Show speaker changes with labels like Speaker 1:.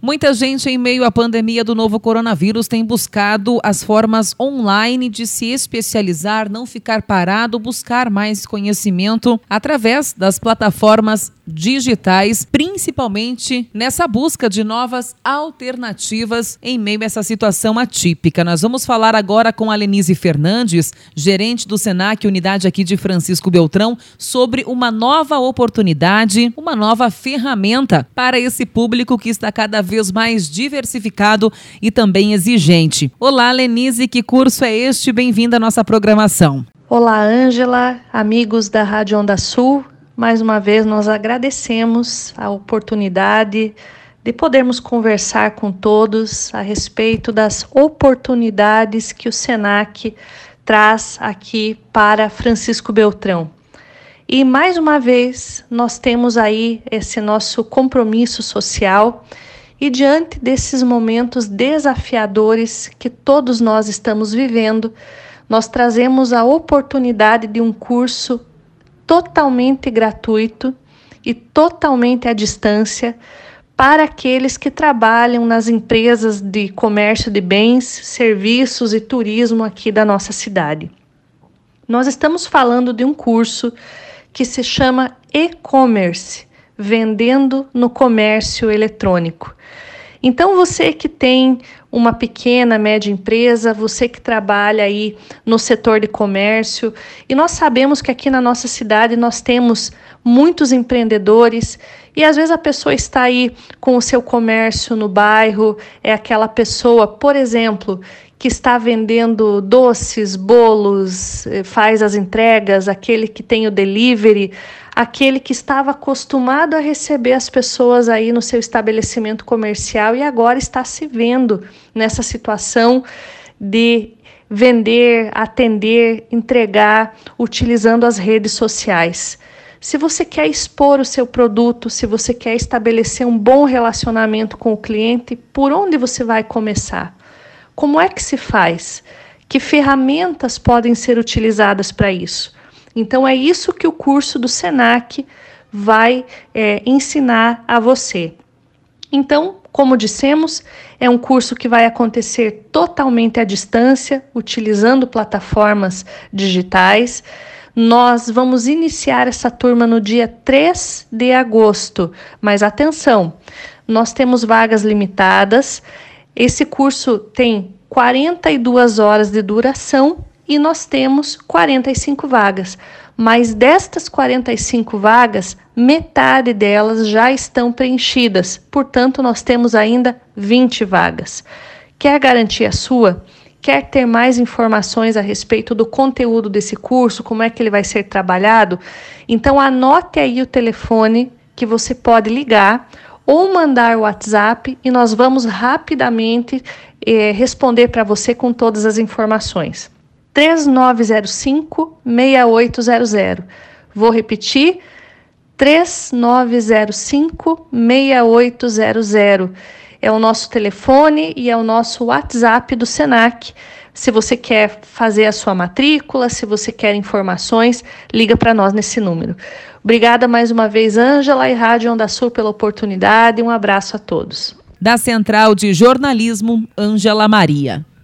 Speaker 1: Muita gente, em meio à pandemia do novo coronavírus, tem buscado as formas online de se especializar, não ficar parado, buscar mais conhecimento através das plataformas digitais, principalmente nessa busca de novas alternativas em meio a essa situação atípica. Nós vamos falar agora com a Lenise Fernandes, gerente do Senac, unidade aqui de Francisco Beltrão, sobre uma nova oportunidade, uma nova ferramenta para esse público que está cada vez mais diversificado e também exigente. Olá, Lenise, que curso é este? Bem-vinda à nossa programação.
Speaker 2: Olá, Ângela, amigos da Rádio Onda Sul. Mais uma vez, nós agradecemos a oportunidade de podermos conversar com todos a respeito das oportunidades que o Senac traz aqui para Francisco Beltrão. E, mais uma vez, nós temos aí esse nosso compromisso social e, diante desses momentos desafiadores que todos nós estamos vivendo, nós trazemos a oportunidade de um curso totalmente gratuito e totalmente à distância para aqueles que trabalham nas empresas de comércio de bens, serviços e turismo aqui da nossa cidade. Nós estamos falando de um curso que se chama e-commerce, vendendo no comércio eletrônico. Então, você que tem uma pequena, média empresa, você que trabalha aí no setor de comércio, e nós sabemos que aqui na nossa cidade nós temos muitos empreendedores e às vezes a pessoa está aí com o seu comércio no bairro, é aquela pessoa, por exemplo, que está vendendo doces, bolos, faz as entregas, aquele que tem o delivery, aquele que estava acostumado a receber as pessoas aí no seu estabelecimento comercial e agora está se vendo nessa situação de vender, atender, entregar, utilizando as redes sociais. Se você quer expor o seu produto, se você quer estabelecer um bom relacionamento com o cliente, por onde você vai começar? Como é que se faz? Que ferramentas podem ser utilizadas para isso? Então, é isso que o curso do Senac vai ensinar a você. Então, como dissemos, é um curso que vai acontecer totalmente à distância, utilizando plataformas digitais. Nós vamos iniciar essa turma no dia 3 de agosto, mas atenção, nós temos vagas limitadas. Esse curso tem 42 horas de duração e nós temos 45 vagas. Mas destas 45 vagas, metade delas já estão preenchidas. Portanto, nós temos ainda 20 vagas. Quer garantir a sua? Quer ter mais informações a respeito do conteúdo desse curso, como é que ele vai ser trabalhado? Então, anote aí o telefone que você pode ligar ou mandar o WhatsApp e nós vamos rapidamente responder para você com todas as informações. 3905-6800. Vou repetir, 3905-6800. É o nosso telefone e é o nosso WhatsApp do Senac. Se você quer fazer a sua matrícula, se você quer informações, liga para nós nesse número. Obrigada mais uma vez, Ângela e Rádio Onda Sul, pela oportunidade. Um abraço a todos.
Speaker 1: Da Central de Jornalismo, Ângela Maria.